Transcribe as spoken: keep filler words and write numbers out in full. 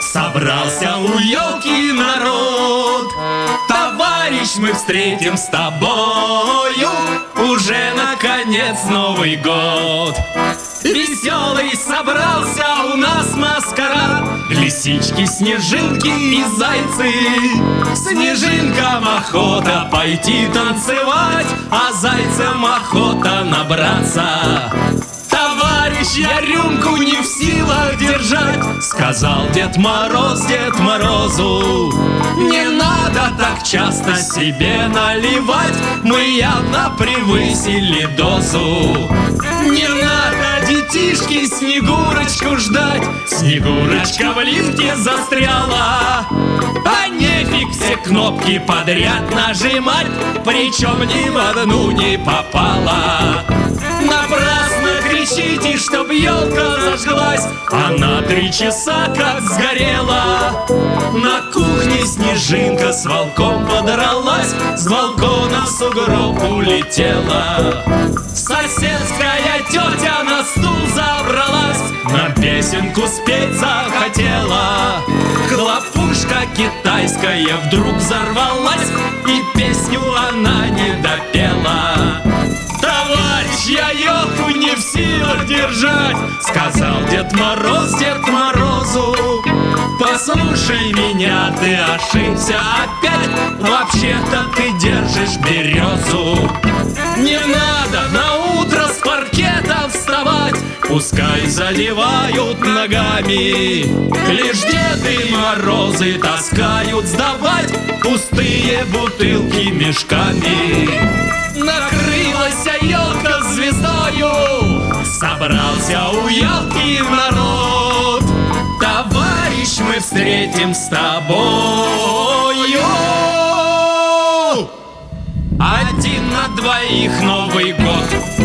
Собрался у елки народ. Товарищ, мы встретим с тобою уже наконец Новый год. Веселый собрался у нас маскарад. Лисички, снежинки и зайцы. Снежинкам охота пойти танцевать, а зайцам охота набраться. Товарищ, я рюмку не в силах держать, сказал Дед Мороз Дед Морозу. Не надо так часто себе наливать, мы явно превысили дозу. Не надо, детишки, Снегурочку ждать, Снегурочка в лифте застряла. А нефиг все кнопки подряд нажимать, причем ни в одну не попала. Напрасно кричите, чтоб елка зажглась, она три часа как сгорела. На кухне Снежинка с волком подралась, с балкона в сугроб улетела. Соседская тетя на стул забралась, на песенку спеть захотела. Хлопушка китайская вдруг взорвалась, и песню она не допела. Товарищ, я елку не в силах держать, сказал Дед Мороз Дед Морозу. Послушай меня, ты ошибся опять, вообще-то ты держишь березу. Не надо на утро с паркета вставать, пускай заливают ногами. Лишь Деды Морозы таскают сдавать пустые бутылки мешками. Накрылась елка звездою, собрался у елки народ. Товарищ, мы встретим с тобою один на двоих Новый год.